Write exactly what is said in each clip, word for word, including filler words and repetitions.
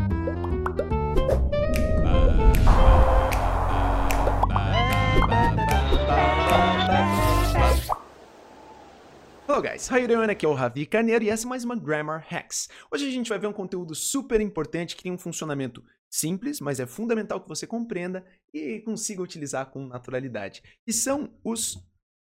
Hello guys, how you doing? Aqui é o Ravi Carneiro e essa é mais uma Grammar Hacks. Hoje a gente vai ver um conteúdo super importante que tem um funcionamento simples, mas é fundamental que você compreenda e consiga utilizar com naturalidade. E são os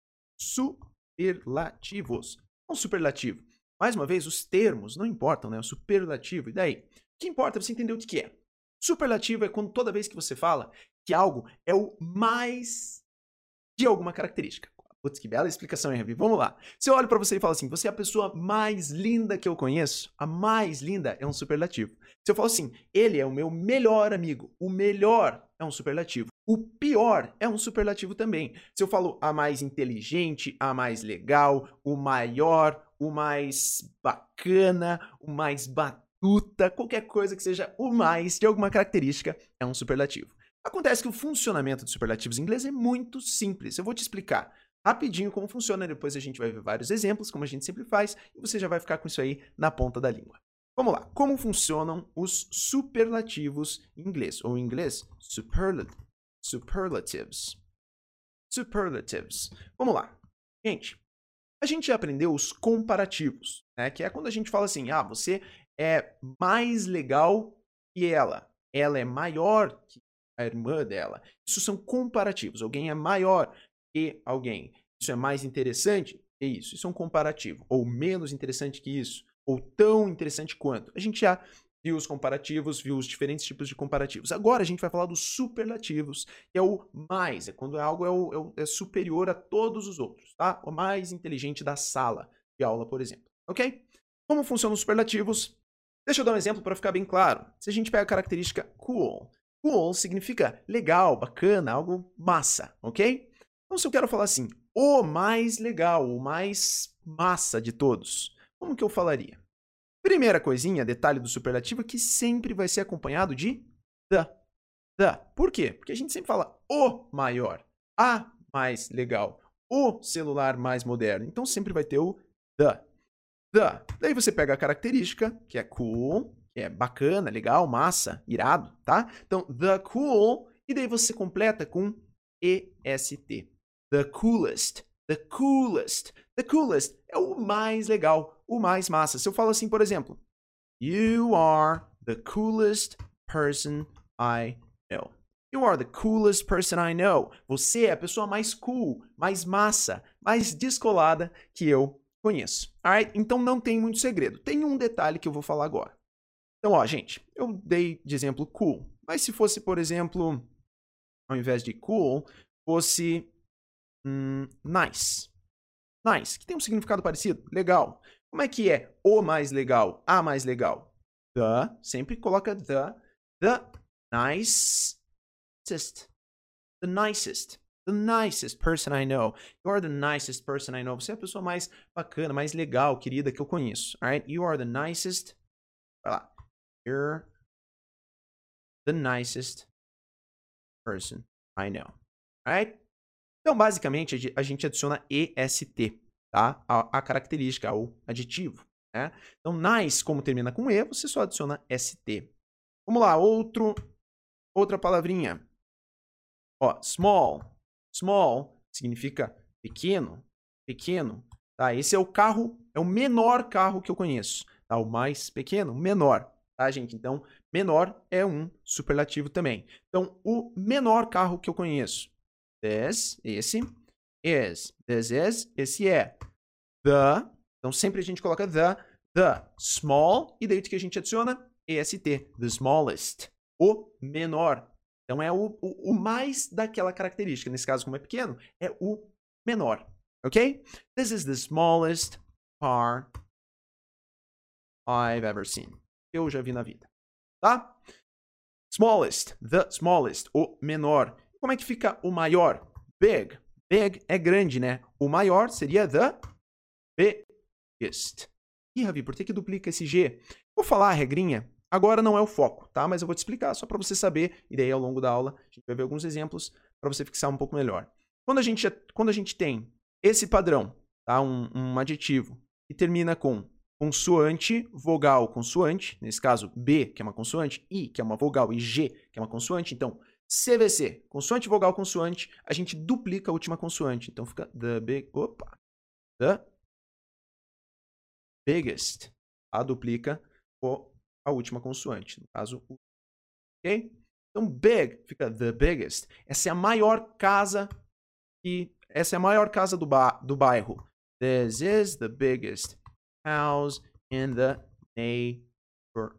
superlativos. Um superlativo. Mais uma vez, os termos não importam, né? O superlativo. E daí? O que importa é você entender o que é. Superlativo é quando toda vez que você fala que algo é o mais de alguma característica. Putz, que bela explicação, hein, Ravi? Vamos lá. Se eu olho pra você e falo assim, você é a pessoa mais linda que eu conheço, a mais linda é um superlativo. Se eu falo assim, ele é o meu melhor amigo, o melhor é um superlativo. O pior é um superlativo também. Se eu falo a mais inteligente, a mais legal, o maior, o mais bacana, o mais batuta, qualquer coisa que seja o mais de alguma característica é um superlativo. Acontece que o funcionamento dos superlativos em inglês é muito simples. Eu vou te explicar rapidinho como funciona, depois a gente vai ver vários exemplos, como a gente sempre faz, e você já vai ficar com isso aí na ponta da língua. Vamos lá, como funcionam os superlativos em inglês, ou em inglês, superlat superlatives. Superlatives. Vamos lá. Gente, a gente já aprendeu os comparativos, né? Que é quando a gente fala assim, ah, você é mais legal que ela, ela é maior que a irmã dela. Isso são comparativos, alguém é maior que alguém. Isso é mais interessante que isso. Isso é um comparativo. Ou menos interessante que isso. Ou tão interessante quanto. A gente já viu os comparativos, viu os diferentes tipos de comparativos. Agora a gente vai falar dos superlativos, que é o mais. É quando algo é, o, é, o, é superior a todos os outros. Tá? O mais inteligente da sala de aula, por exemplo. Ok? Como funcionam os superlativos? Deixa eu dar um exemplo para ficar bem claro. Se a gente pega a característica cool. Cool significa legal, bacana, algo massa. Ok? Então, se eu quero falar assim, o mais legal, o mais massa de todos, como que eu falaria? Primeira coisinha, detalhe do superlativo, é que sempre vai ser acompanhado de the. The. Por quê? Porque a gente sempre fala o maior, a mais legal, o celular mais moderno. Então, sempre vai ter o the. The. Daí você pega a característica, que é cool, que é bacana, legal, massa, irado, tá? Então, the cool, e daí você completa com est. The coolest, the coolest, the coolest é o mais legal, o mais massa. Se eu falo assim, por exemplo, you are the coolest person I know. You are the coolest person I know. Você é a pessoa mais cool, mais massa, mais descolada que eu conheço. Alright? Então não tem muito segredo. Tem um detalhe que eu vou falar agora. Então, ó, gente, eu dei de exemplo cool. Mas se fosse, por exemplo, ao invés de cool, fosse Hum, nice. Nice, que tem um significado parecido. Legal. Como é que é o mais legal, a mais legal? The, sempre coloca the. The nicest. The nicest. The nicest person I know. You are the nicest person I know. Você é a pessoa mais bacana, mais legal, querida que eu conheço. Alright? You are the nicest. Vai lá. You're the nicest person I know. Alright? Então, basicamente, a gente adiciona est, tá? A, a característica, o aditivo, né? Então, nice, como termina com e, você só adiciona st. Vamos lá, outro, outra palavrinha. Ó, small. Small significa pequeno, pequeno, tá? Esse é o carro, é o menor carro que eu conheço, tá? O mais pequeno, menor, tá, gente? Então, menor é um superlativo também. Então, o menor carro que eu conheço. This, esse, is. This is, esse é. The, então sempre a gente coloca the, the small, e daí o que a gente adiciona? est, the smallest, o menor. Então é o, o, o mais daquela característica. Nesse caso, como é pequeno, é o menor. Ok? This is the smallest car I've ever seen. Eu já vi na vida. Tá? Smallest, the smallest, o menor. Como é que fica o maior? Big. Big é grande, né? O maior seria the biggest. Ih, Ravi, por que que duplica esse G? Vou falar a regrinha. Agora não é o foco, tá? Mas eu vou te explicar só para você saber. E daí, ao longo da aula, a gente vai ver alguns exemplos para você fixar um pouco melhor. Quando a gente, quando a gente tem esse padrão, tá? Um, um adjetivo que termina com consoante, vogal, consoante. Nesse caso, B, que é uma consoante, I, que é uma vogal, e G, que é uma consoante. Então, C V C, consoante, vogal, consoante, a gente duplica a última consoante. Então, fica the big... Opa! The biggest. A duplica a última consoante. No caso, o... Ok? Então, big fica the biggest. Essa é a maior casa e essa é a maior casa do, ba do bairro. This is the biggest house in the neighborhood.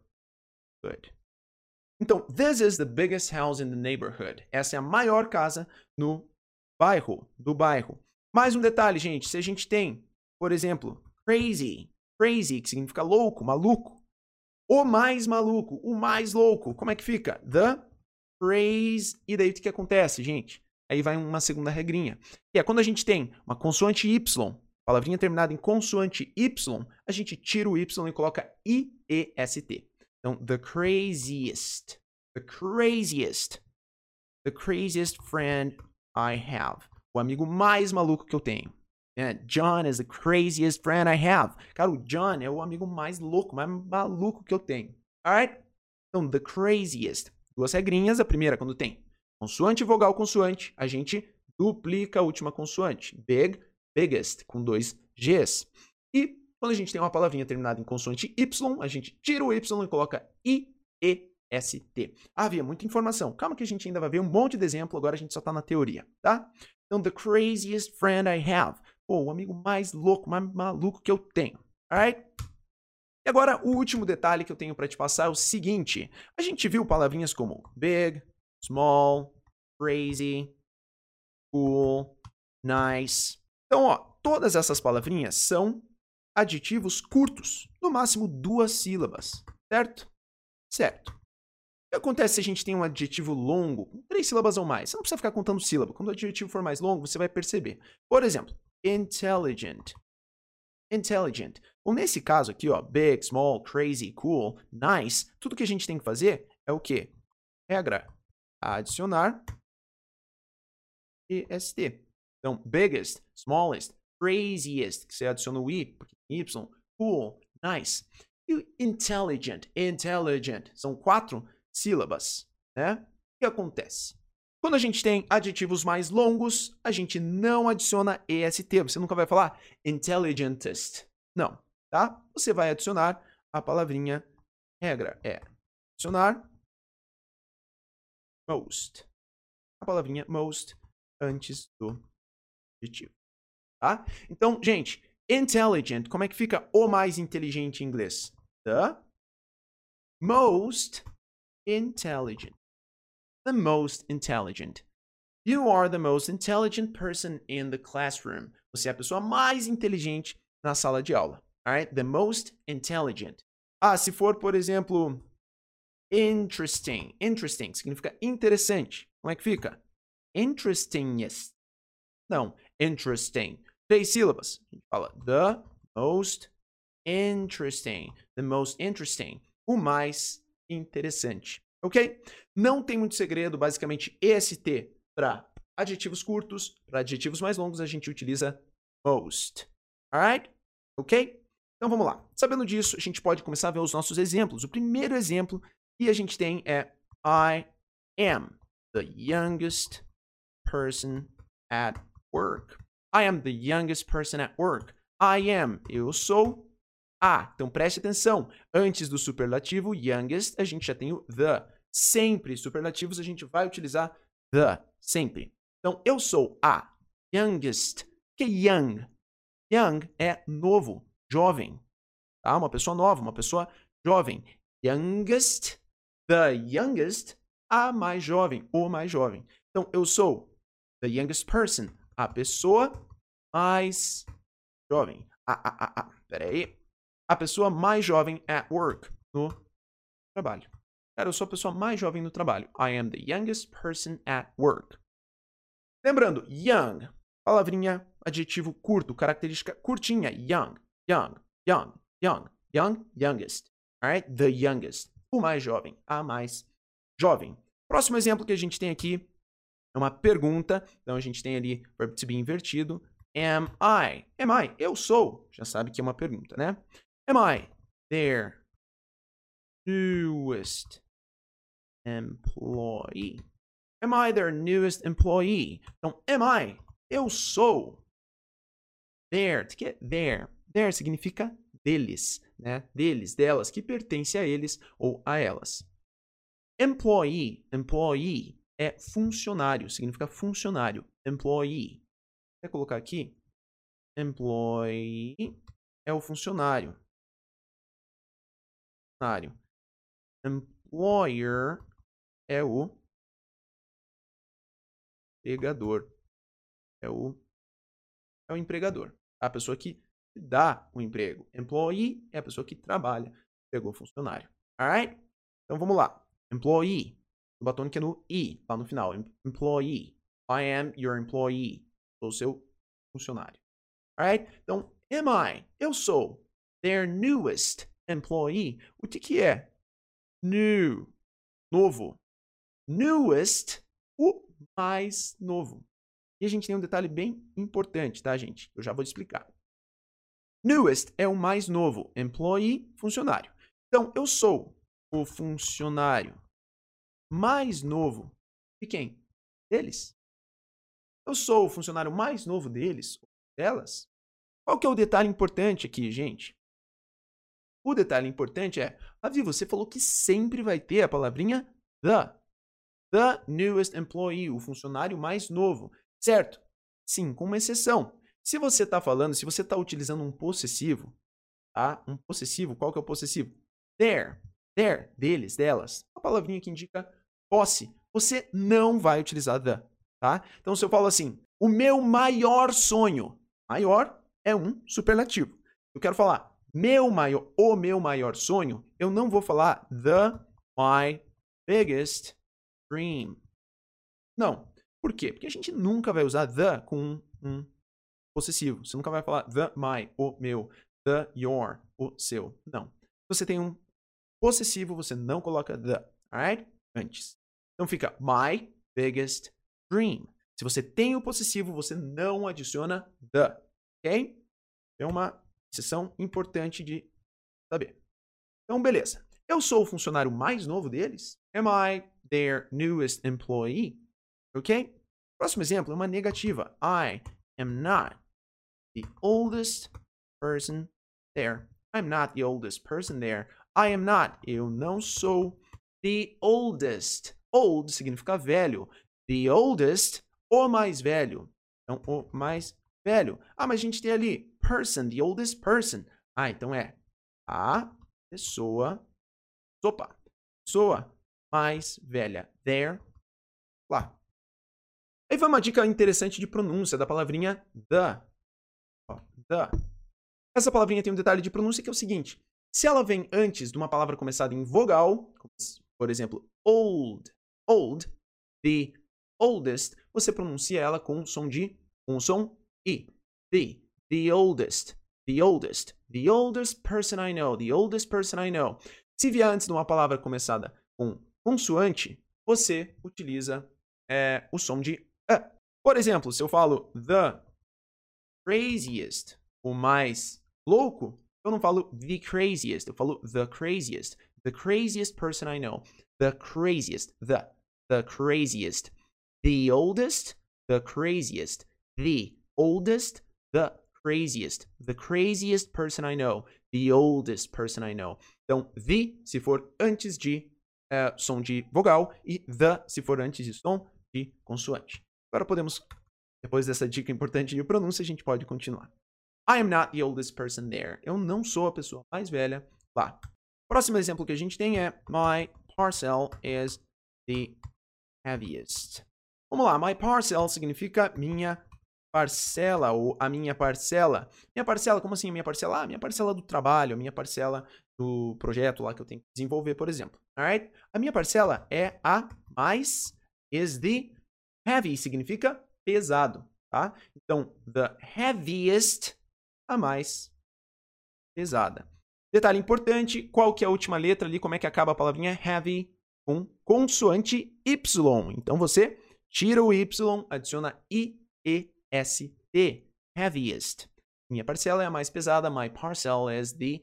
Então, this is the biggest house in the neighborhood. Essa é a maior casa no bairro, do bairro. Mais um detalhe, gente. Se a gente tem, por exemplo, crazy, crazy, que significa louco, maluco. O mais maluco, o mais louco. Como é que fica? The crazy. E daí o que acontece, gente? Aí vai uma segunda regrinha. Que é quando a gente tem uma consoante Y, palavrinha terminada em consoante Y, a gente tira o Y e coloca I E S T. Então, the craziest, the craziest, the craziest friend I have. O amigo mais maluco que eu tenho. Yeah, John is the craziest friend I have. Cara, o John é o amigo mais louco, mais maluco que eu tenho. Alright? Então, the craziest. Duas regrinhas. A primeira, quando tem consoante, vogal, consoante, a gente duplica a última consoante. Big, biggest, com dois Gs. E quando a gente tem uma palavrinha terminada em consoante Y, a gente tira o Y e coloca I E S T. Ah, havia muita informação. Calma que a gente ainda vai ver um monte de exemplo, agora a gente só tá na teoria, tá? Então, the craziest friend I have. Pô, o amigo mais louco, mais maluco que eu tenho. Alright? E agora, o último detalhe que eu tenho para te passar é o seguinte. A gente viu palavrinhas como big, small, crazy, cool, nice. Então, ó, todas essas palavrinhas são adjetivos curtos, no máximo duas sílabas, certo? Certo. O que acontece se a gente tem um adjetivo longo, com três sílabas ou mais? Você não precisa ficar contando sílaba. Quando o adjetivo for mais longo, você vai perceber. Por exemplo, intelligent. Intelligent. Bom, nesse caso aqui, ó, big, small, crazy, cool, nice, tudo que a gente tem que fazer é o quê? Regra, adicionar E S T. Então, biggest, smallest, craziest, que você adiciona o I, porque tem Y, cool, nice. E intelligent, intelligent, são quatro sílabas, né? O que acontece? Quando a gente tem adjetivos mais longos, a gente não adiciona E S T. Você nunca vai falar intelligentest. Não, tá? Você vai adicionar a palavrinha regra. É adicionar most. A palavrinha most antes do adjetivo, tá? Então, gente, intelligent, como é que fica o mais inteligente em inglês? The most intelligent. The most intelligent. You are the most intelligent person in the classroom. Você é a pessoa mais inteligente na sala de aula. Alright? The most intelligent. Ah, se for, por exemplo, interesting. Interesting significa interessante. Como é que fica? Interestingest. Não, interesting. Três sílabas. A gente fala the most interesting. The most interesting. O mais interessante. Ok? Não tem muito segredo. Basicamente, E S T para adjetivos curtos. Para adjetivos mais longos, a gente utiliza most. Alright? Ok? Então, vamos lá. Sabendo disso, a gente pode começar a ver os nossos exemplos. O primeiro exemplo que a gente tem é I am the youngest person at work. I am the youngest person at work. I am, eu sou a. Então preste atenção. Antes do superlativo youngest, a gente já tem o the. Sempre superlativos a gente vai utilizar the. Sempre. Então eu sou a youngest. Que é young? Young é novo, jovem. Tá? Uma pessoa nova, uma pessoa jovem. Youngest, the youngest, a mais jovem, o mais jovem. Então eu sou the youngest person. A pessoa mais jovem. Ah, ah, ah, ah. Pera aí. A pessoa mais jovem at work. No trabalho. Cara, eu sou a pessoa mais jovem no trabalho. I am the youngest person at work. Lembrando, young. Palavrinha, adjetivo curto, característica curtinha. Young, young, young, young, young, youngest. Alright? The youngest. O mais jovem. A mais jovem. Próximo exemplo que a gente tem aqui é uma pergunta. Então, a gente tem ali verbo to be invertido. Am I? Am I? Eu sou. Já sabe que é uma pergunta, né? Am I their newest employee? Am I their newest employee? Então, am I? Eu sou. Their, que é their? Their significa deles, né? Deles, delas, que pertence a eles ou a elas. Employee, employee é funcionário, significa funcionário. Employee. Quer colocar aqui? Employee é o funcionário. Funcionário. Employer é o empregador. É o, é o empregador. A pessoa que dá o emprego. Employee é a pessoa que trabalha. Pegou funcionário. Alright? Então vamos lá. Employee. O batom que é no I, lá no final. Employee. I am your employee. Sou seu funcionário. Alright? Então, am I? Eu sou their newest employee. O que que é? New. Novo. Newest. O mais novo. E a gente tem um detalhe bem importante, tá, gente? Eu já vou explicar. Newest é o mais novo. Employee, funcionário. Então, eu sou o funcionário mais novo de quem? Deles. Eu sou o funcionário mais novo deles, delas. Qual que é o detalhe importante aqui, gente? O detalhe importante é, Avi, você falou que sempre vai ter a palavrinha the. The newest employee, o funcionário mais novo. Certo? Sim, com uma exceção. Se você está falando, se você está utilizando um possessivo, tá? Um possessivo, qual que é o possessivo? Their, their, deles, delas. A palavrinha que indica posse. Você não vai utilizar the, tá? Então, se eu falo assim, o meu maior sonho. Maior é um superlativo. Eu quero falar meu maior, o meu maior sonho. Eu não vou falar the my biggest dream. Não. Por quê? Porque a gente nunca vai usar the com um, um possessivo. Você nunca vai falar the my, o meu, the your, o seu. Não. Se você tem um possessivo, você não coloca the, alright? Antes. Então fica my biggest dream. Se você tem o possessivo, você não adiciona the, ok? É uma exceção importante de saber. Então, beleza. Eu sou o funcionário mais novo deles? Am I their newest employee? Ok? Próximo exemplo é uma negativa. I am not the oldest person there. I'm not the oldest person there. I am not. Eu não sou the oldest. Old significa velho. The oldest, o mais velho. Então, o mais velho. Ah, mas a gente tem ali person, the oldest person. Ah, então é a pessoa. Opa. Pessoa mais velha. There. Lá. Aí vai uma dica interessante de pronúncia da palavrinha the. The. Essa palavrinha tem um detalhe de pronúncia que é o seguinte. Se ela vem antes de uma palavra começada em vogal, por exemplo, old, old, the oldest, você pronuncia ela com um som de, com um som I. The, the oldest, the oldest, the oldest person I know, the oldest person I know. Se vier antes de uma palavra começada com consoante, você utiliza é, o som de a. Por exemplo, se eu falo the craziest, o mais louco, eu não falo the craziest, eu falo the craziest. The craziest person I know. The craziest, the, the craziest. The oldest, the craziest. The oldest, the craziest. The craziest person I know. The oldest person I know. Então, the, se for antes de uh, som de vogal, e the, se for antes de som de consoante. Agora podemos, depois dessa dica importante de pronúncia, a gente pode continuar. I am not the oldest person there. Eu não sou a pessoa mais velha lá. Próximo exemplo que a gente tem é my parcel is the heaviest. Vamos lá, my parcel significa minha parcela ou a minha parcela. Minha parcela, como assim minha parcela? Ah, minha parcela do trabalho, a minha parcela do projeto lá que eu tenho que desenvolver, por exemplo. Alright? A minha parcela é a mais, is the heavy, significa pesado, tá? Então, the heaviest, a mais pesada. Detalhe importante, qual que é a última letra ali, como é que acaba a palavrinha heavy? Com consoante Y. Então, você tira o Y, adiciona I E S T, heaviest. Minha parcela é a mais pesada, my parcel is the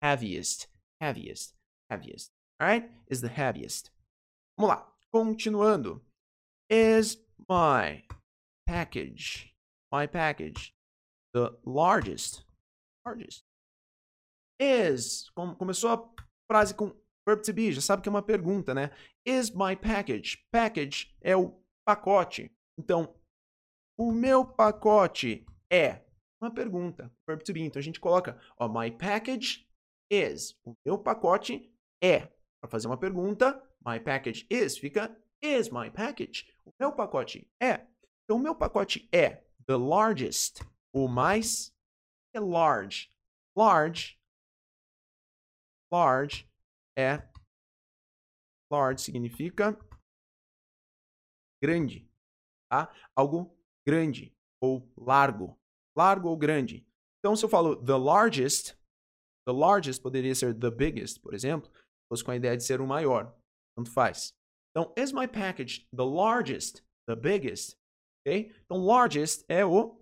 heaviest, heaviest, heaviest. Alright? Is the heaviest. Vamos lá. Continuando. Is my package, my package, the largest, largest. Is, como começou a frase com verb to be, já sabe que é uma pergunta, né? Is my package, package é o pacote. Então, o meu pacote é uma pergunta, verb to be. Então, a gente coloca, ó, my package is, o meu pacote é. Para fazer uma pergunta, my package is, fica is my package. O meu pacote é. Então, o meu pacote é the largest, o mais é large. Large, large é, large significa grande, tá? Algo grande ou largo. Largo ou grande. Então, se eu falo the largest, the largest poderia ser the biggest, por exemplo, se fosse com a ideia de ser o maior. Tanto faz. Então, is my package the largest, the biggest? Ok? Então, largest é o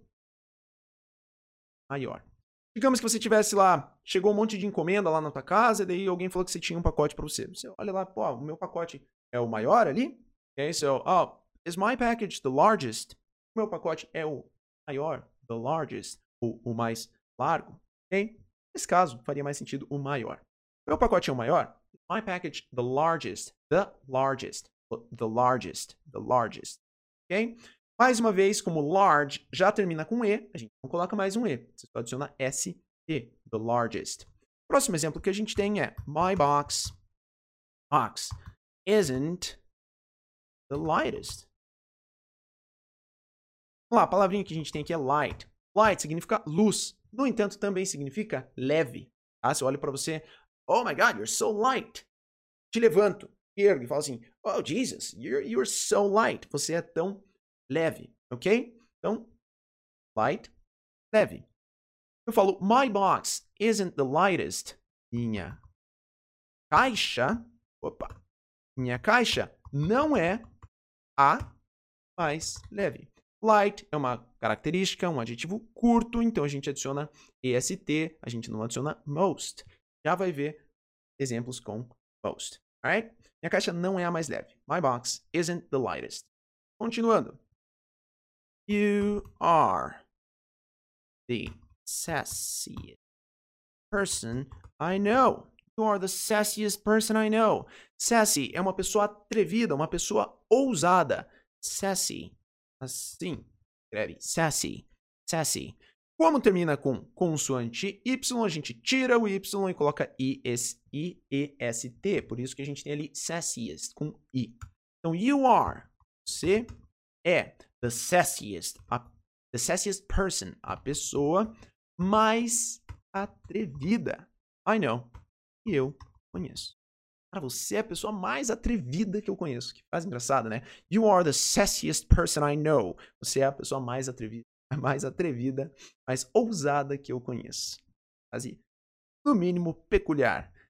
maior. Digamos que você tivesse lá, chegou um monte de encomenda lá na tua casa, e daí alguém falou que você tinha um pacote para você. Você olha lá, pô, o meu pacote é o maior ali? Ok, so, oh, is my package the largest? O meu pacote é o maior, the largest, o, o mais largo, ok? Nesse caso, faria mais sentido o maior. O meu pacote é o maior? My package the largest, the largest, the largest, the largest, ok? Mais uma vez, como large já termina com E, a gente não coloca mais um E. Você só adiciona S T, the largest. Próximo exemplo que a gente tem é my box, box isn't the lightest. Vamos lá, a palavrinha que a gente tem aqui é light. Light significa luz. No entanto, também significa leve. Tá? Se eu olho para você, oh my God, you're so light. Te levanto, ergo e falo assim, oh Jesus, you're, you're so light. Você é tão leve, ok? Então, light, leve. Eu falo, my box isn't the lightest. Minha caixa, opa, minha caixa não é a mais leve. Light é uma característica, um adjetivo curto, então a gente adiciona est, a gente não adiciona most. Já vai ver exemplos com most, alright? Minha caixa não é a mais leve. My box isn't the lightest. Continuando. You are the sassiest person I know. You are the sassiest person I know. Sassy é uma pessoa atrevida, uma pessoa ousada. Sassy. Assim. Escreve. Sassy. Sassy. Como termina com consoante Y, a gente tira o Y e coloca I E S T. Por isso que a gente tem ali sassiest, com I. Então, you are. Você é the sassiest, a, the sassiest person, a pessoa mais atrevida. I know. E eu conheço. Cara, você é a pessoa mais atrevida que eu conheço. Que frase engraçada, né? You are the sassiest person I know. Você é a pessoa mais atrevida, mais atrevida, mais ousada que eu conheço. Frase, no mínimo, peculiar.